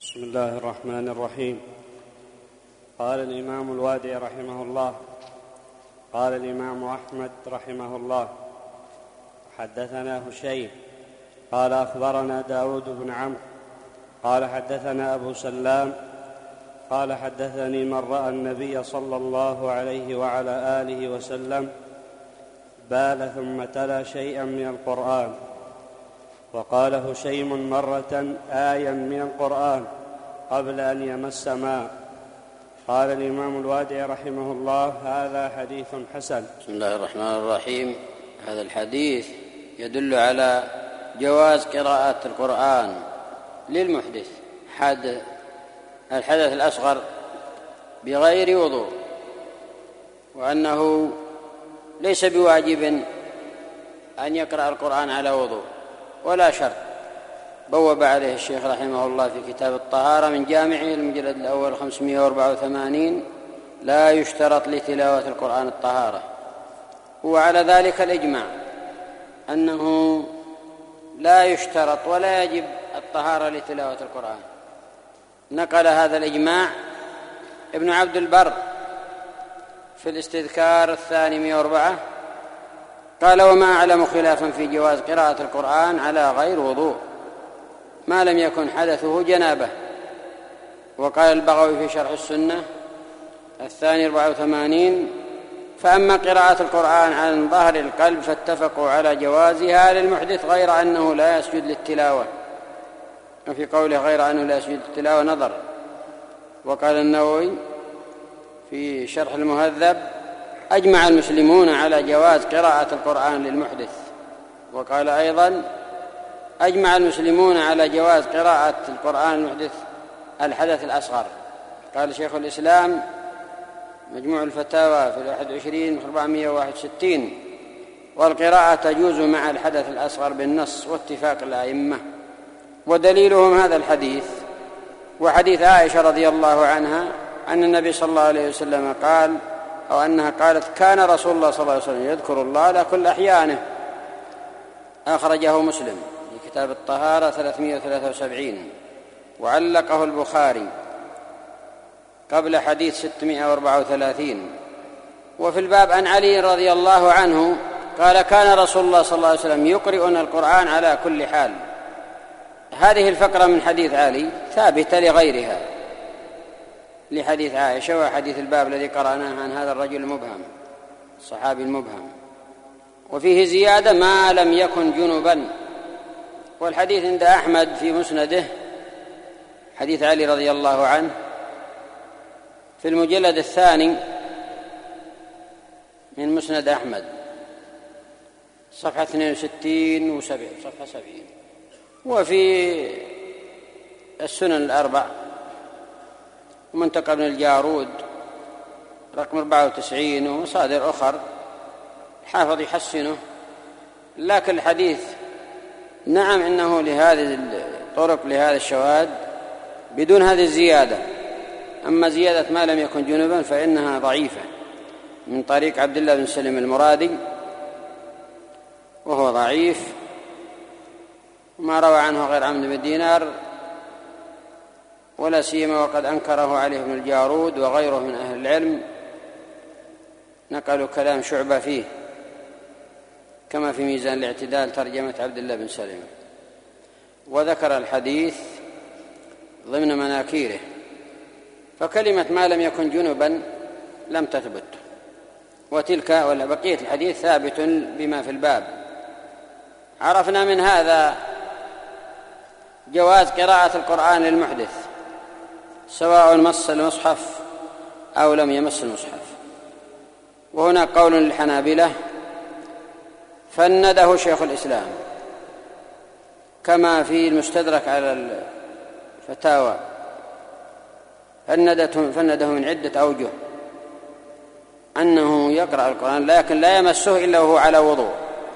بسم الله الرحمن الرحيم. قال الإمام الوادي رحمه الله: قال الإمام أحمد رحمه الله: حدثنا هشيم قال أخبرنا داود بن عمرو قال حدثنا أبو سلام قال حدثني من رأى النبي صلى الله عليه وعلى آله وسلم بال ثم تلا شيئا من القرآن. وقال هشيم مرة آية من القرآن قبل أن يمس ماء. قال الإمام الوادي رحمه الله: هذا حديث حسن. بسم الله الرحمن الرحيم. هذا الحديث يدل على جواز قراءة القرآن للمحدث الحدث الأصغر بغير وضوء، وأنه ليس بواجب أن يقرأ القرآن على وضوء ولا شرط. بوب عليه الشيخ رحمه الله في كتاب الطهارة من جامعه المجلد الأول 584: لا يشترط لتلاوة القرآن الطهارة. وعلى ذلك الإجماع أنه لا يشترط ولا يجب الطهارة لتلاوة القرآن. نقل هذا الإجماع ابن عبد البر في الاستذكار 204 قال: وما أعلم خلافا في جواز قراءة القرآن على غير وضوء ما لم يكن حدثه جنابه. وقال البغوي في شرح السنة 284: فأما قراءة القرآن عن ظهر القلب فاتفقوا على جوازها للمحدث غير أنه لا يسجد للتلاوة. وفي قوله غير أنه لا يسجد للتلاوة نظر. وقال النووي في شرح المهذب: أجمع المسلمون على جواز قراءة القرآن للمحدث. وقال أيضا: أجمع المسلمون على جواز قراءة القرآن للمحدث الحدث الأصغر. قال شيخ الإسلام مجموع الفتاوى في 21/461: والقراءة تجوز مع الحدث الأصغر بالنص واتفاق الأئمة. ودليلهم هذا الحديث وحديث عائشة رضي الله عنها أن النبي صلى الله عليه وسلم قال، أو أنها قالت: كان رسول الله صلى الله عليه وسلم يذكر الله على كل أحيانه. أخرجه مسلم في كتاب الطهارة 373، وعلقه البخاري قبل حديث 634. وفي الباب عن علي رضي الله عنه قال: كان رسول الله صلى الله عليه وسلم يقرئنا القرآن على كل حال. هذه الفقرة من حديث علي ثابتة لغيرها، لحديث عائشة وحديث الباب الذي قرأناه عن هذا الرجل المبهم الصحابي المبهم. وفيه زيادة: ما لم يكن جنبا. والحديث عند أحمد في مسنده حديث علي رضي الله عنه في المجلد 2 من مسند أحمد صفحة 62 صفحة 70. وفي السنن ال4 ومنتقى ابن الجارود رقم 94 ومصادر أخر حافظ يحسنه. لكن الحديث نعم إنه لهذه الطرق لهذا الشواهد بدون هذه الزيادة. أما زيادة ما لم يكن جنبا فإنها ضعيفة من طريق عبد الله بن سلم المرادي، وهو ضعيف. وما روى عنه غير عمرو بن دينار، ولا سيما وقد أنكره عليه بن الجارود وغيره من أهل العلم، نقلوا كلام شعبة فيه كما في ميزان الاعتدال ترجمة عبد الله بن سلم. وذكر الحديث ضمن مناكيره. فكلمة ما لم يكن جنبا لم تثبت، وتلك ولا بقية الحديث ثابت بما في الباب. عرفنا من هذا جواز قراءة القرآن للمحدث سواء مس المصحف أو لم يمس المصحف. وهنا قول للحنابلة فنده شيخ الإسلام كما في المستدرك على الفتاوى، فنده من عدة أوجه أنه يقرأ القرآن لكن لا يمسه إلا وهو على وضوء،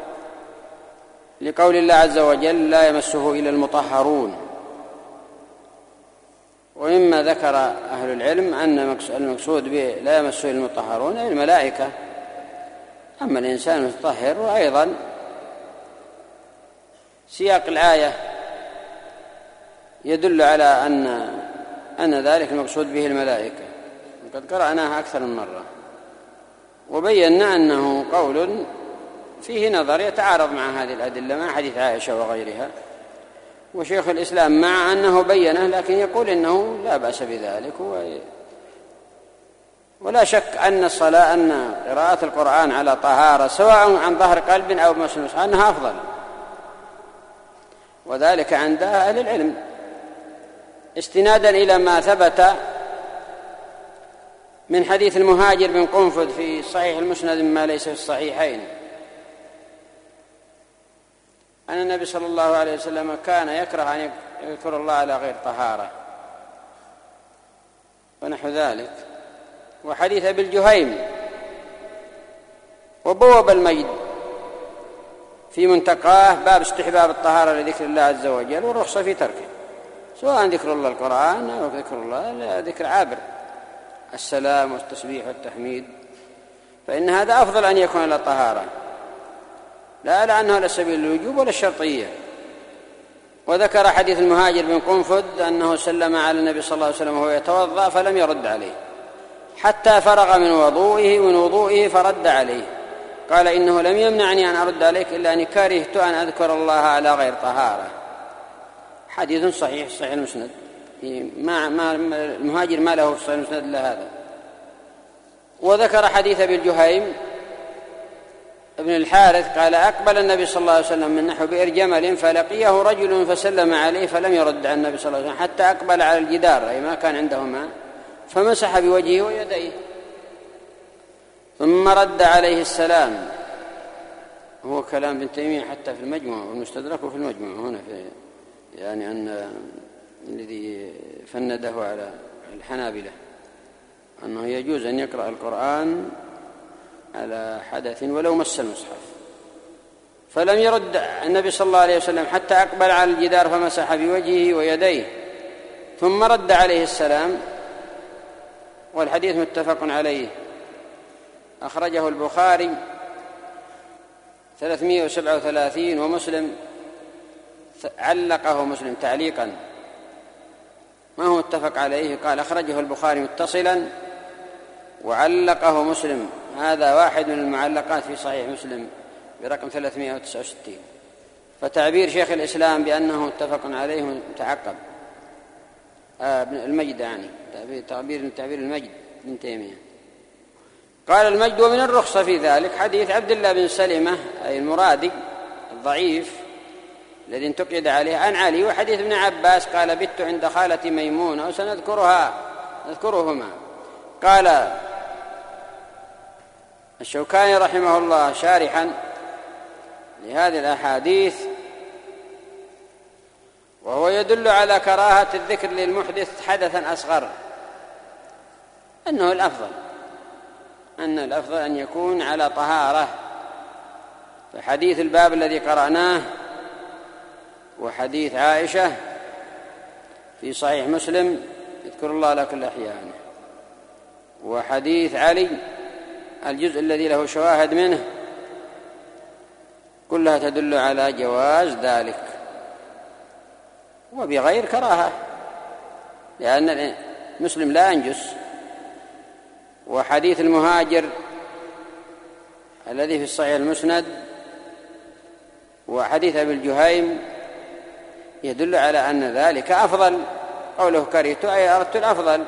لقول الله عز وجل: لا يمسه إلا المطهرون. ومما ذكر أهل العلم أن المقصود به لا يمسه إلا المطهرون أي الملائكة، أما الإنسان متطهر. وأيضا سياق الآية يدل على أن أن ذلك المقصود به الملائكة، وقد قرأناها أكثر من مرة، وبينا أنه قول فيه نظر يتعارض مع هذه الأدلة مع حديث عائشة وغيرها، وشيخ الإسلام مع أنه بينه لكن يقول إنه لا بأس بذلك. ولا شك أن قراءة القرآن على طهارة سواء عن ظهر قلب أو مسلوس أنها أفضل، وذلك عند أهل العلم استنادا إلى ما ثبت من حديث المهاجر بن قنفذ في صحيح المسند مما ليس في الصحيحين أن النبي صلى الله عليه وسلم كان يكره أن يذكر الله على غير طهارة ونحو ذلك. وحديث أبي الجهيم وبوب المجد في منتقاه باب استحباب الطهارة لذكر الله عز وجل والرخصة في تركه، سواء ذكر الله القرآن أو ذكر الله ذكر عابر السلام والتسبيح والتحميد، فإن هذا أفضل أن يكون على طهارة، لا لأنه على سبيل الوجوب ولا الشرطية. وذكر حديث المهاجر بن قنفذ أنه سلم على النبي صلى الله عليه وسلم وهو يتوضأ فلم يرد عليه حتى فرغ من وضوئه فرد عليه، قال إنه لم يمنعني أن أرد عليك إلا أني كرهت أن أذكر الله على غير طهارة. حديث صحيح المسند، المهاجر ما له في صحيح المسند إلا هذا. وذكر حديث أبي الجهيم ابن الحارث قال أقبل النبي صلى الله عليه وسلم من نحو بئر جمل فلقيه رجل فسلم عليه فلم يرد على النبي صلى الله عليه وسلم حتى أقبل على الجدار أي ما كان عنده ماء فمسح بوجهه ويديه ثم رد عليه السلام. هو كلام ابن تيمية حتى في المجموع والمستدرك في المجموع هنا في يعني أن الذي فنده على الحنابلة أنه يجوز أن يقرأ القرآن على حدث ولو مس المصحف. فلم يرد النبي صلى الله عليه وسلم حتى أقبل على الجدار فمسح بوجهه ويديه ثم رد عليه السلام. والحديث متفق عليه، أخرجه البخاري 337 ومسلم علقه مسلم تعليقا، ما هو متفق عليه قال أخرجه البخاري متصلا وعلقه مسلم، هذا واحد من المعلقات في صحيح مسلم برقم 369. فتعبير شيخ الإسلام بأنه متفق عليه متعقب. المجد يعني تعبير المجد بن تيمية قال المجد. ومن الرخصة في ذلك حديث عبد الله بن سلمة أي المرادي الضعيف الذي انتقد عليه عن علي، وحديث ابن عباس قال بت عند خالتي ميمونة نذكرهما. قال الشوكاني رحمه الله شارحا لهذه الأحاديث وهو يدل على كراهة الذكر للمحدث حدثا أصغر أنه الأفضل أن يكون على طهارة. فحديث الباب الذي قرأناه وحديث عائشة في صحيح مسلم يذكر الله على كل أحيانه، وحديث علي الجزء الذي له شواهد منه كلها تدل على جواز ذلك وبغير كراهة، لأن المسلم لا ينجس. وحديث المهاجر الذي في الصحيح المسند وحديث أبي الجهيم يدل على أن ذلك أفضل، قوله كرهت أي أردت الأفضل،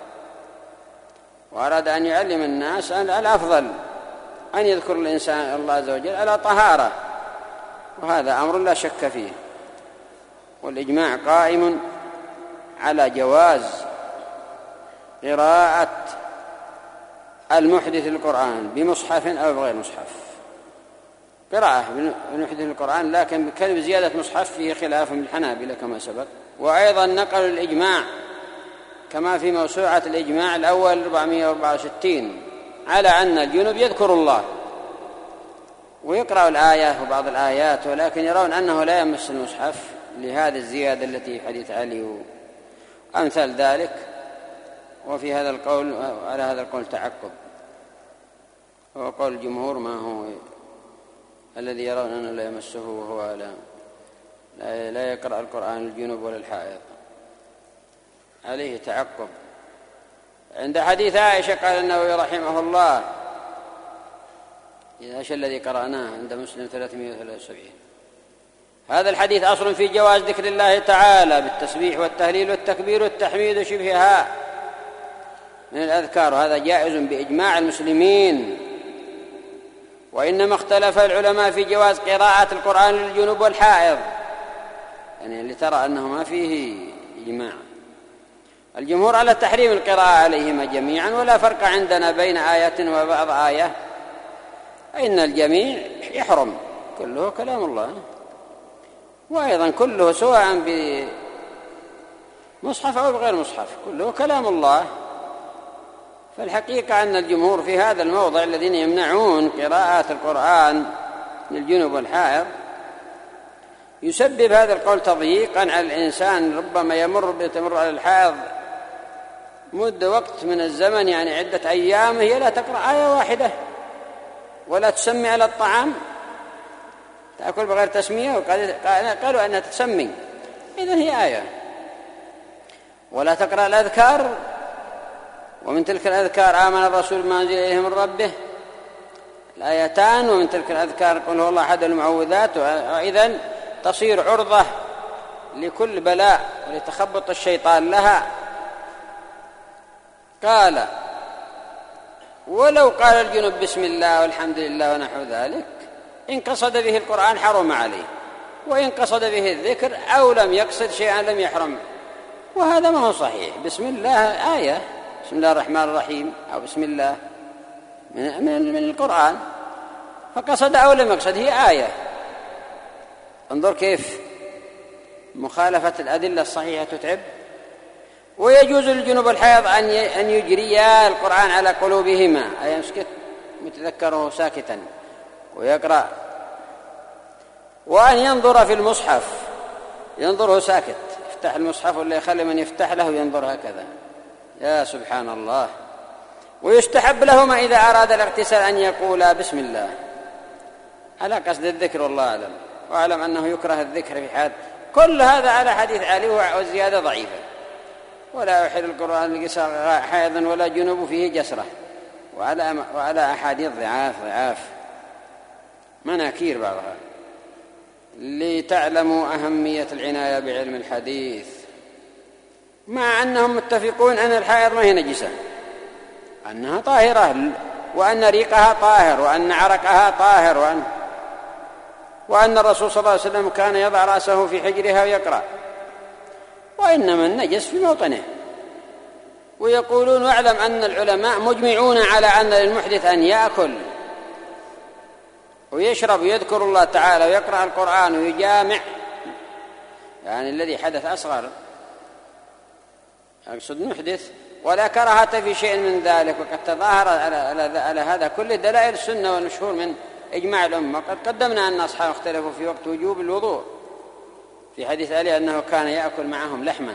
وأراد أن يعلم الناس أن الأفضل أن يذكر الإنسان الله عز وجل على طهارة، وهذا أمر لا شك فيه. والإجماع قائم على جواز قراءة المحدث القرآن بمصحف أو بغير مصحف، قراءة بمحدث القرآن لكن بكلمة زيادة مصحف فيه خلاف من الحنابلة كما سبق. وأيضا نقل الإجماع كما في موسوعة الإجماع الأول 464 على أن الجنب يذكر الله ويقرأ الآية وبعض الآيات، ولكن يرون أنه لا يمس المصحف لهذه الزيادة التي في حديث علي وأمثال ذلك. وفي هذا القول على هذا القول تعقب، وقول الجمهور ما هو الذي يرون أنه لا يمسه وهو لا يقرأ القرآن الجنوب ولا الحائض. عليه تعقب. عند حديث عائشة قال النووي رحمه الله إيش الذي قرأناه عند مسلم 373. هذا الحديث أصل في جواز ذكر الله تعالى بالتسبيح والتهليل والتكبير والتحميد وشبهها من الأذكار، وهذا جائز بإجماع المسلمين. وإنما اختلف العلماء في جواز قراءة القرآن للجنوب والحائض، يعني اللي ترى أنه ما فيه إجماع. الجمهور على تحريم القراءة عليهما جميعا، ولا فرق عندنا بين آية وبعض آية، إن الجميع يحرم، كله كلام الله، وأيضا كله سواء بمصحف أو بغير مصحف كله كلام الله. فالحقيقة أن الجمهور في هذا الموضع الذين يمنعون قراءة القرآن للجنوب والحائض يسبب هذا القول تضييقا على الإنسان، ربما تمر على الحائض مدة وقت من الزمن، يعني عدة أيام، هي لا تقرأ آية واحدة ولا تسمي على الطعام، تأكل بغير تسمية، قالوا أنها تسمي، إذن هي آية. ولا تقرأ الأذكار، ومن تلك الأذكار آمن الرسول بما أنزل إليه من ربه الآيتان، ومن تلك الأذكار قل هو الله أحد المعوذات، وإذن تصير عرضة لكل بلاء ولتخبط الشيطان لها. قال ولو قال الجنوب بسم الله والحمد لله ونحو ذلك إن قصد به القرآن حرم عليه، وإن قصد به الذكر أو لم يقصد شيئا لم يحرم، وهذا ما هو صحيح. بسم الله آية، بسم الله الرحمن الرحيم أو بسم الله من القرآن، فقصد أو لم يقصد هي آية. انظر كيف مخالفة الأدلة الصحيحة تتعب. ويجوز للجنوب والحيض أن يجريا القرآن على قلوبهما، أي يمسك متذكره ساكتا ويقرأ، وأن ينظر في المصحف ينظره ساكت، يفتح المصحف ولا يخلي من يفتح له ينظر هكذا، يا سبحان الله. ويستحب لهما إذا أراد الاغتسال أن يقولا بسم الله على قصد الذكر، والله أعلم. وأعلم أنه يكره الذكر في حال كل هذا على حديث علي والزيادة ضعيفة. ولا يحل القرآن لقصار حائض ولا جنوب فيه جسرة، وعلى أحاديث ضعاف مناكير بعضها. لتعلموا أهمية العناية بعلم الحديث، مع أنهم متفقون أن الحائض ما هي نجسة، أنها طاهرة، وأن ريقها طاهر، وأن عرقها طاهر، وأن الرسول صلى الله عليه وسلم كان يضع رأسه في حجرها ويقرأ، وإنما النجس في موطنه. ويقولون واعلم أن العلماء مجمعون على أن للمحدث أن يأكل ويشرب ويذكر الله تعالى ويقرأ القرآن ويجامع، يعني الذي حدث أصغر أقصد محدث، ولا كراهة في شيء من ذلك. وقد تظاهر على هذا كله دلائل السنة والمشهور من إجماع الأمة. قد قدمنا أن أصحاب اختلفوا في وقت وجوب الوضوء في حديث علي أنه كان يأكل معهم لحما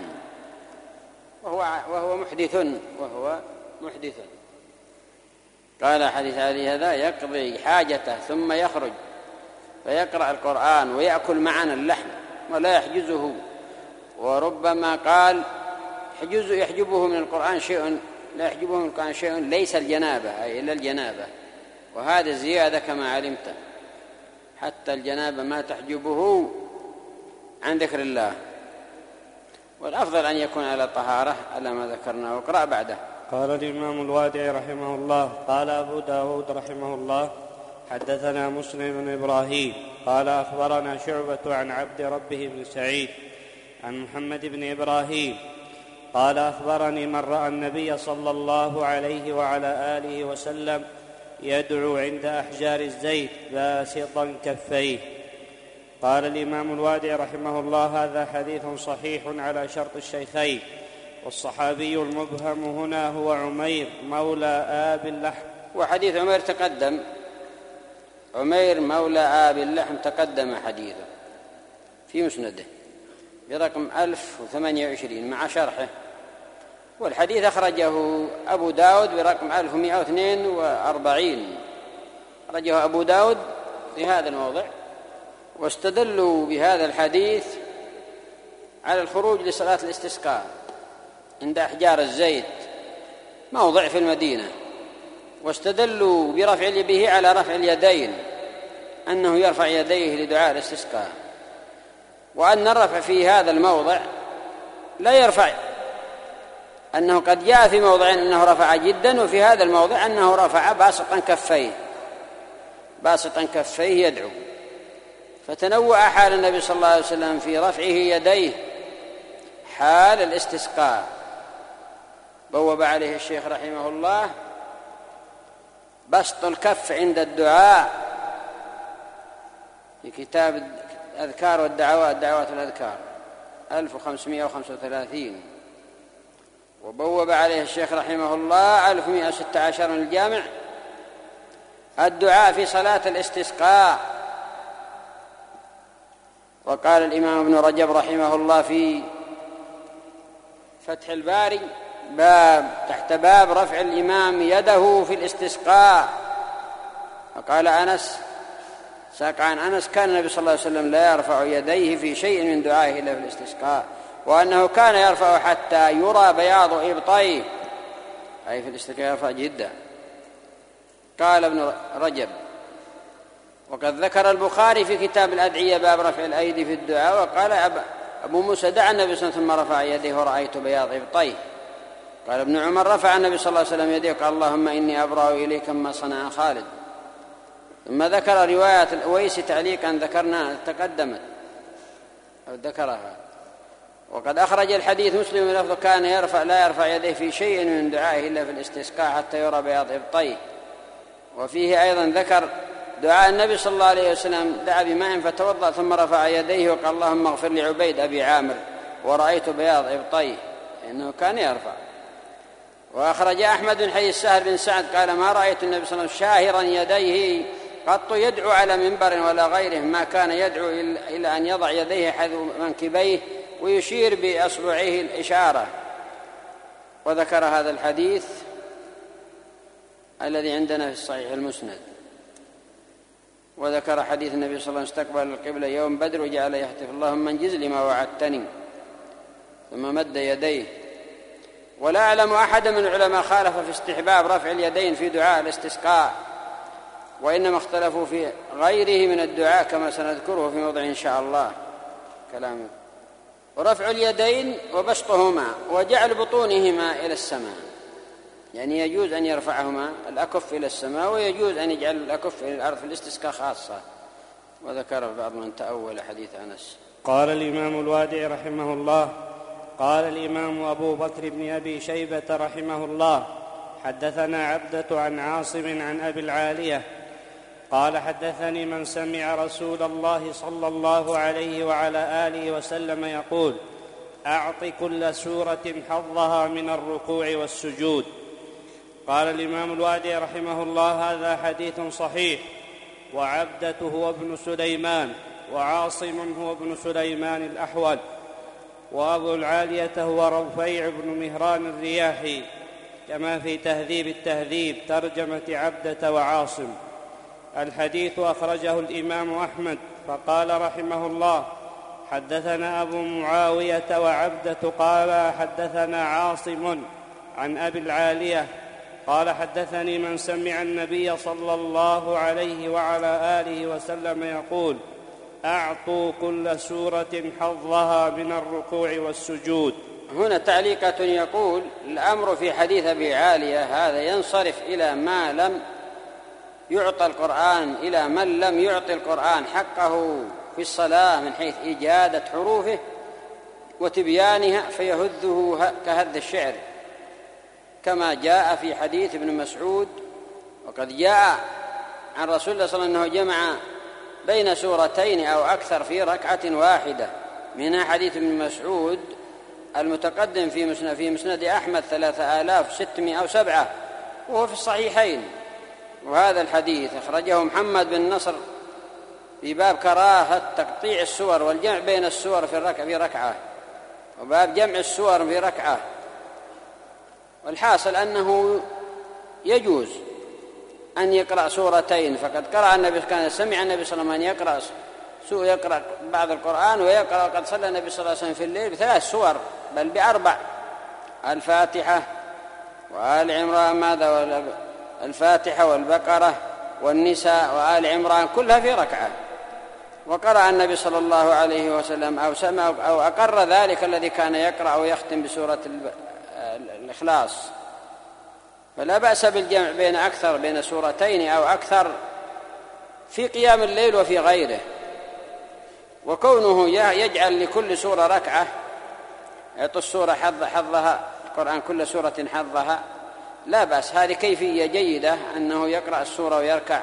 وهو محدث. قال حديث علي هذا يقضي حاجته ثم يخرج فيقرأ القرآن ويأكل معنا اللحم ولا يحجزه. وربما قال يحجبه من القرآن شيء، لا يحجبه من القرآن شيء ليس الجنابة، أي إلا الجنابة، وهذا زيادة كما علمت، حتى الجنابة ما تحجبه عن ذكر الله. والأفضل أن يكون على طهارة على ما ذكرنا. واقرأ بعده. قال الإمام الوادعي رحمه الله قال أبو داود رحمه الله حدثنا مسلم بن إبراهيم قال أخبرنا شعبة عن عبد ربه بن سعيد عن محمد بن إبراهيم قال أخبرني من رأى النبي صلى الله عليه وعلى آله وسلم يدعو عند أحجار الزيت باسطا كفيه. قال الإمام الوادعي رحمه الله هذا حديث صحيح على شرط الشيخين، والصحابي المبهم هنا هو عمير مولى آب اللحم. وحديث عمير تقدم، عمير مولى آب اللحم تقدم حديثه في مسنده برقم 1028 مع شرحه، والحديث أخرجه أبو داود برقم 1142، أخرجه أبو داود في هذا الموضع. واستدلوا بهذا الحديث على الخروج لصلاة الاستسقاء عند أحجار الزيت، موضع في المدينة، واستدلوا برفع به على رفع اليدين، أنه يرفع يديه لدعاء الاستسقاء، وأن الرفع في هذا الموضع لا يرفع، أنه قد جاء في موضع أنه رفع جدا، وفي هذا الموضع أنه رفع باسطا كفيه يدعو. فتنوع حال النبي صلى الله عليه وسلم في رفعه يديه حال الاستسقاء. بوب عليه الشيخ رحمه الله بسط الكف عند الدعاء في كتاب الأذكار والدعوات، دعوات الأذكار 1535. وبوب عليه الشيخ رحمه الله 1116 من الجامع الدعاء في صلاة الاستسقاء. وقال الإمام ابن رجب رحمه الله في فتح الباري تحت باب رفع الإمام يده في الاستسقاء، وقال أنس ساق عن أنس كان النبي صلى الله عليه وسلم لا يرفع يديه في شيء من دعائه إلا في الاستسقاء، وأنه كان يرفع حتى يرى بياض إبطيه، أي في الاستسقاء يرفع جدا. قال ابن رجب وقد ذكر البخاري في كتاب الأدعية باب رفع الأيدي في الدعاء، وقال أبو موسى دعا النبي صلى الله عليه وسلم ثم رفع يديه ورأيت بياض إبطيه. قال ابن عمر رفع النبي صلى الله عليه وسلم يديه وقال اللهم إني أبرأ إليك ما صنع خالد. ثم ذكر رواية الأويس تعليقا ذكرنا تقدمت أو ذكرها. وقد أخرج الحديث مسلم لفظ كان لا يرفع يديه في شيء من دعائه إلا في الاستسقاء حتى يرى بياض إبطيه. وفيه أيضا ذكر دعاء النبي صلى الله عليه وسلم دعا بماء فتوضأ ثم رفع يديه وقال اللهم اغفر لعبيد أبي عامر ورأيت بياض إبطيه، إنه كان يرفع. وأخرج أحمد بن حي السهل بن سعد قال ما رأيت النبي صلى الله عليه وسلم شاهرا يديه قط يدعو على منبر ولا غيره، ما كان يدعو إلى أن يضع يديه حذو منكبيه ويشير بأصبعه الإشارة. وذكر هذا الحديث الذي عندنا في الصحيح المسند. وذكر حديث النبي صلى الله عليه وسلم استقبل القبلة يوم بدر وجعل يهتف اللهم انجز لي ما وعدتني، ثم مد يديه. ولا أعلم أحد من العلماء خالف في استحباب رفع اليدين في دعاء الاستسقاء، وإنما اختلفوا في غيره من الدعاء كما سنذكره في موضع إن شاء الله كلامه. ورفع اليدين وبسطهما وجعل بطونهما إلى السماء، يعني يجوز أن يرفعهما الأكف إلى السماء، ويجوز أن يجعل الأكف إلى الأرض في الاستسقاء خاصة. وذكر بعض من تأول حديث أنس. قال الإمام الوادعي رحمه الله قال الإمام أبو بكر بن أبي شيبة رحمه الله حدثنا عبدة عن عاصم عن أبي العالية قال حدثني من سمع رسول الله صلى الله عليه وعلى آله وسلم يقول أعط كل سورة حظها من الركوع والسجود. قال الإمام الوادعي رحمه الله هذا حديث صحيح، وعبدة هو ابن سليمان، وعاصم هو ابن سليمان الأحول، وأبو العالية هو رفيع بن مهران الرياحي، كما في تهذيب التهذيب ترجمة عبدة وعاصم. الحديث أخرجه الإمام أحمد فقال رحمه الله حدثنا أبو معاوية وعبدة قال حدثنا عاصم عن أبي العالية قال حدثني من سمع النبي صلى الله عليه وعلى آله وسلم يقول أعطوا كل سورة حظها من الركوع والسجود. هنا تعليقة يقول الأمر في حديث أبي عالية هذا ينصرف إلى ما لم يعطى القرآن، إلى من لم يعطي القرآن حقه في الصلاة من حيث إجادة حروفه وتبيانها فيهذه كهذ الشعر، كما جاء في حديث ابن مسعود. وقد جاء عن رسول الله صلى الله عليه وسلم أنه جمع بين سورتين أو أكثر في ركعة واحدة، منها حديث ابن مسعود المتقدم في مسند أحمد 3607 وهو في الصحيحين. وهذا الحديث أخرجه محمد بن نصر في باب كراهة تقطيع السور والجمع بين السور في ركعة، وباب جمع السور في ركعة. والحاصل أنه يجوز أن يقرأ سورتين، فقد قرأ النبي كان سمع النبي صلى الله عليه وسلم يقرأ بعض القرآن ويقرأ، وقد صلى النبي صلى الله عليه وسلم في الليل ب3 سور بل ب4 الفاتحة وآل عمران ماذا؟ الفاتحة والبقرة والنساء وآل عمران كلها في ركعة. وقرأ النبي صلى الله عليه وسلم أو سمع أو أقر ذلك الذي كان يقرأ ويختم بسورة الإخلاص. فلا بأس بالجمع بين سورتين أو أكثر في قيام الليل وفي غيره. وكونه يجعل لكل سورة ركعة، يعطي السورة حظها، القرآن كل سورة حظها، لا بأس، هذه كيفية جيدة أنه يقرأ السورة ويركع.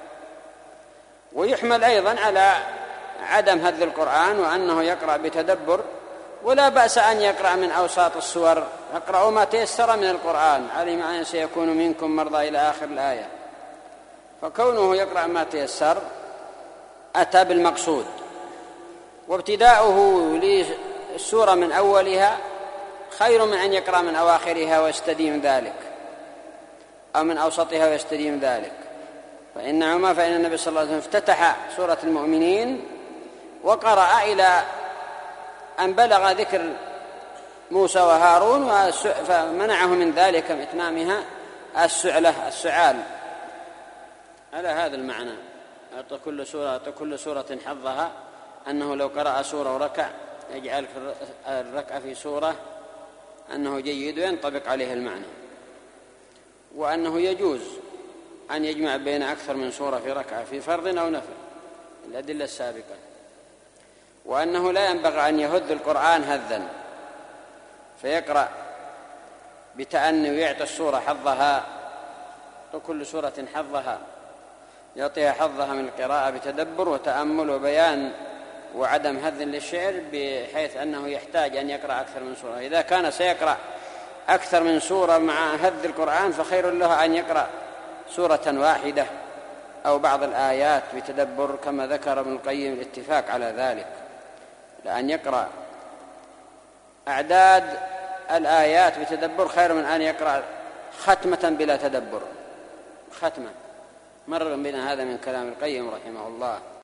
ويحمل أيضا على عدم هذ القرآن وأنه يقرأ بتدبر، ولا بأس أن يقرأ من أوساط السور، اقرأوا ما تيسر من القرآن، علم أن سيكون منكم مرضى إلى آخر الآية. فكونه يقرأ ما تيسر أتى بالمقصود. وابتداؤه للسورة من أولها خير من أن يقرأ من أواخرها ويستديم ذلك، أو من أوسطها ويستديم ذلك. فإن النبي صلى الله عليه وسلم افتتح سورة المؤمنين وقرأ إلى أن بلغ ذكر موسى وهارون، فمنعه من ذلك من إتمامها السعال على هذا المعنى. أعطى كل سورة حظها، أنه لو قرأ سورة وركع يجعل الركعة في سورة أنه جيد وينطبق عليه المعنى. وأنه يجوز أن يجمع بين أكثر من سورة في ركعة في فرض أو نفل، الأدلة السابقة. وأنه لا ينبغي أن يهد القرآن هذا فيقرأ بتأني ويعطي السورة حظها، وكل سورة حظها، يعطيها حظها من القراءة بتدبر وتأمل وبيان وعدم هذ للشعر، بحيث أنه يحتاج أن يقرأ أكثر من سورة. إذا كان سيقرأ أكثر من سورة مع هذ القرآن فخير له أن يقرأ سورة واحدة أو بعض الآيات بتدبر، كما ذكر ابن القيم الاتفاق على ذلك، لأن يقرأ أعداد الآيات بتدبر خير من أن يقرأ ختمة بلا تدبر. ختمة مر بنا هذا من كلام القيم رحمه الله.